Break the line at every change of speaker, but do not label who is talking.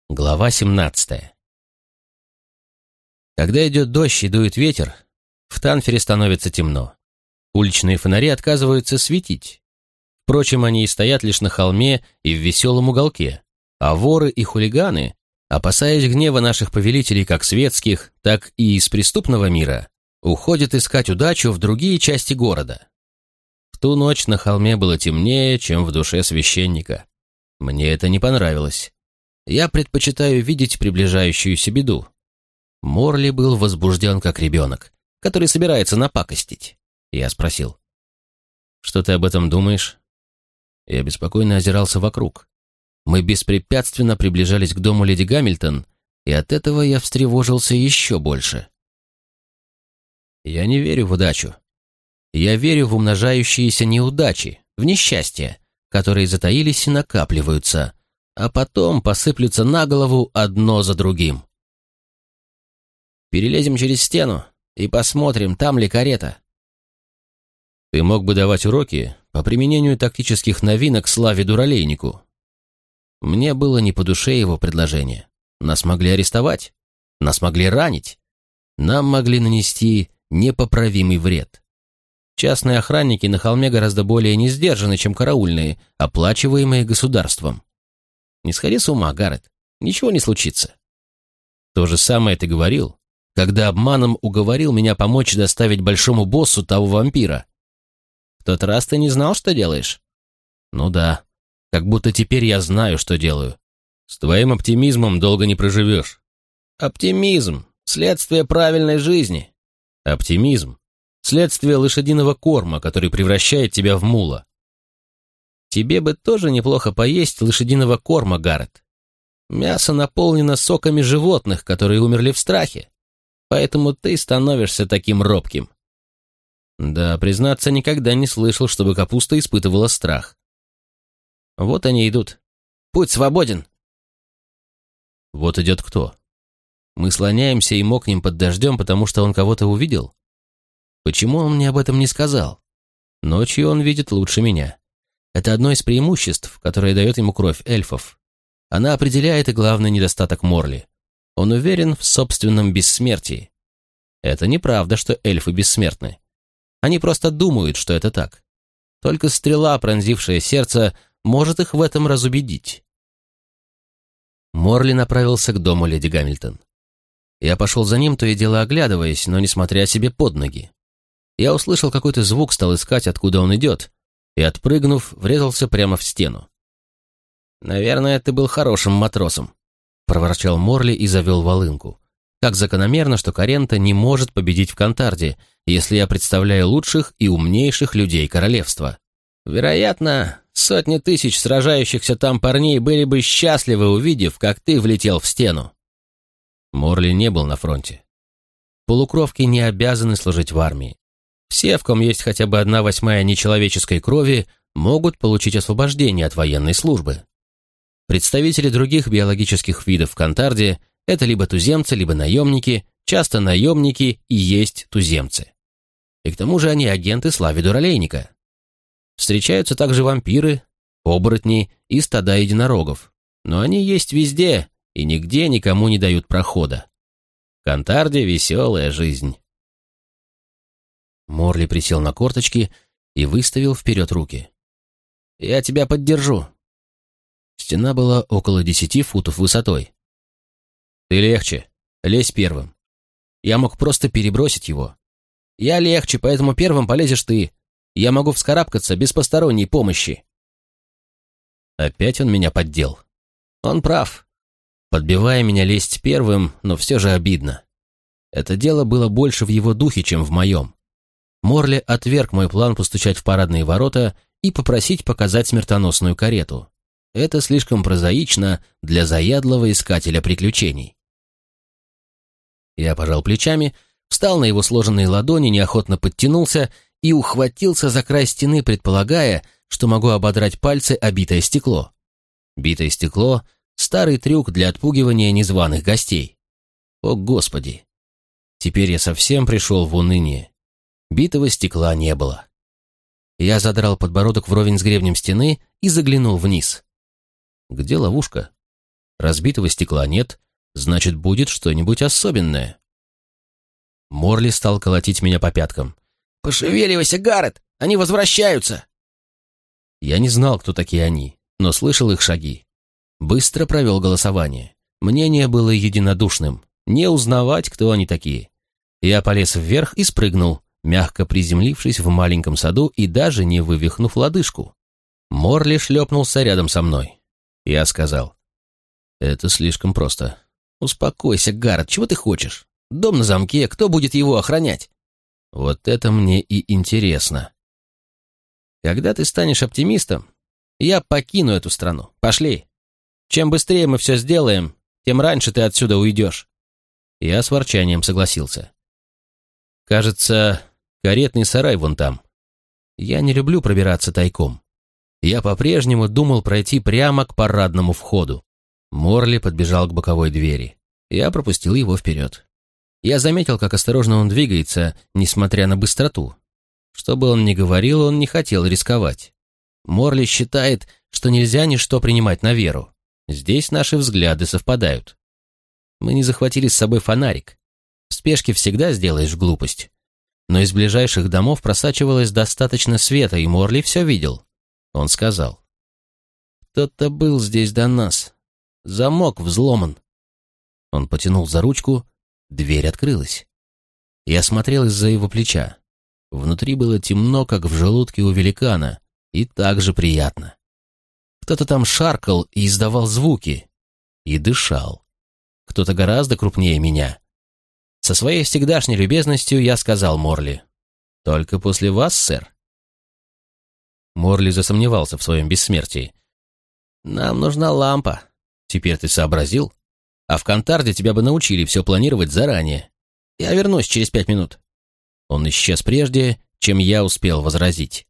Глава 17. Когда идет дождь и дует ветер, в Танфере становится темно. Уличные фонари отказываются светить. Впрочем, они и стоят лишь на холме и в веселом уголке, а воры и хулиганы, опасаясь гнева наших повелителей как светских, так и из преступного мира, уходят искать удачу в другие части города. В ту ночь на холме было темнее, чем в душе священника. Мне это не понравилось. Я предпочитаю видеть приближающуюся беду. Морли был возбужден, как ребенок, который собирается напакостить. Я спросил: «Что ты об этом думаешь?» Я беспокойно озирался вокруг. Мы беспрепятственно приближались к дому леди Гамильтон, и от этого я встревожился еще больше. Я не верю в удачу. Я верю в умножающиеся неудачи, в несчастья, которые затаились и накапливаются, а потом посыплются на голову одно за другим. Перелезем через стену и посмотрим, там ли карета. Ты мог бы давать уроки по применению тактических новинок Славе Дуралейнику. Мне было не по душе его предложение. Нас могли арестовать, нас могли ранить, нам могли нанести непоправимый вред. Частные охранники на холме гораздо более несдержаны, чем караульные, оплачиваемые государством. Не сходи с ума, Гаррет, ничего не случится. То же самое ты говорил, когда обманом уговорил меня помочь доставить большому боссу того вампира. В тот раз ты не знал, что делаешь? Ну да, как будто теперь я знаю, что делаю. С твоим оптимизмом долго не проживешь. Оптимизм — следствие правильной жизни. Оптимизм — следствие лошадиного корма, который превращает тебя в мула. Тебе бы тоже неплохо поесть лошадиного корма, Гаррет. Мясо наполнено соками животных, которые умерли в страхе, поэтому ты становишься таким робким. Да, признаться, никогда не слышал, чтобы капуста испытывала страх. Вот они идут. Путь свободен. Вот идет кто? Мы слоняемся и мокнем под дождем, потому что он кого-то увидел? Почему он мне об этом не сказал? Ночью он видит лучше меня. Это одно из преимуществ, которое дает ему кровь эльфов. Она определяет и главный недостаток Морли. Он уверен в собственном бессмертии. Это неправда, что эльфы бессмертны. Они просто думают, что это так. Только стрела, пронзившая сердце, может их в этом разубедить. Морли направился к дому леди Гамильтон. Я пошел за ним, то и дело оглядываясь, но не смотря себе под ноги. Я услышал какой-то звук, стал искать, откуда он идет, и, отпрыгнув, врезался прямо в стену. «Наверное, ты был хорошим матросом», — проворчал Морли и завел волынку. «Как закономерно, что Карента не может победить в Кантарде, если я представляю лучших и умнейших людей королевства. Вероятно, сотни тысяч сражающихся там парней были бы счастливы, увидев, как ты влетел в стену». Морли не был на фронте. Полукровки не обязаны служить в армии. Все, в ком есть хотя бы 1/8 нечеловеческой крови, могут получить освобождение от военной службы. Представители других биологических видов в Кантарде – это либо туземцы, либо наемники, часто наемники и есть туземцы. И к тому же они агенты Славы Дуралейника. Встречаются также вампиры, оборотни и стада единорогов, но они есть везде и нигде никому не дают прохода. В Кантарде веселая жизнь. Морли присел на корточки и выставил вперед руки. «Я тебя поддержу». Стена была около 10 футов высотой. «Ты легче. Лезь первым. Я мог просто перебросить его. Я легче, поэтому первым полезешь ты. Я могу вскарабкаться без посторонней помощи». Опять он меня поддел. Он прав. Подбивая меня лезть первым, но все же обидно. Это дело было больше в его духе, чем в моем. Морли отверг мой план постучать в парадные ворота и попросить показать смертоносную карету. Это слишком прозаично для заядлого искателя приключений. Я пожал плечами, встал на его сложенные ладони, неохотно подтянулся и ухватился за край стены, предполагая, что могу ободрать пальцы о битое стекло. Битое стекло — старый трюк для отпугивания незваных гостей. О, Господи! Теперь я совсем пришел в уныние. Битого стекла не было. Я задрал подбородок вровень с гребнем стены и заглянул вниз. Где ловушка? Разбитого стекла нет, значит, будет что-нибудь особенное. Морли стал колотить меня по пяткам. «Пошевеливайся, Гаррет! Они возвращаются!» Я не знал, кто такие они, но слышал их шаги. Быстро провел голосование. Мнение было единодушным. Не узнавать, кто они такие. Я полез вверх и спрыгнул, мягко приземлившись в маленьком саду и даже не вывихнув лодыжку. Морли шлепнулся рядом со мной. Я сказал: «Это слишком просто». «Успокойся, Гаррет, чего ты хочешь? Дом на замке, кто будет его охранять?» «Вот это мне и интересно». «Когда ты станешь оптимистом, я покину эту страну. Пошли. Чем быстрее мы все сделаем, тем раньше ты отсюда уйдешь». Я с ворчанием согласился. «Кажется, каретный сарай вон там. Я не люблю пробираться тайком». Я по-прежнему думал пройти прямо к парадному входу. Морли подбежал к боковой двери. Я пропустил его вперед. Я заметил, как осторожно он двигается, несмотря на быстроту. Что бы он ни говорил, он не хотел рисковать. Морли считает, что нельзя ничто принимать на веру. Здесь наши взгляды совпадают. Мы не захватили с собой фонарик. В спешке всегда сделаешь глупость. Но из ближайших домов просачивалось достаточно света, и Морли все видел. Он сказал: «Кто-то был здесь до нас. Замок взломан». Он потянул за ручку, дверь открылась. Я смотрел из-за его плеча. Внутри было темно, как в желудке у великана, и так же приятно. Кто-то там шаркал и издавал звуки. И дышал. Кто-то гораздо крупнее меня. Со своей всегдашней любезностью я сказал Морли: «Только после вас, сэр». Морли засомневался в своем бессмертии. «Нам нужна лампа. Теперь ты сообразил? А в Контарде тебя бы научили все планировать заранее. Я вернусь через 5 минут». Он исчез прежде, чем я успел возразить.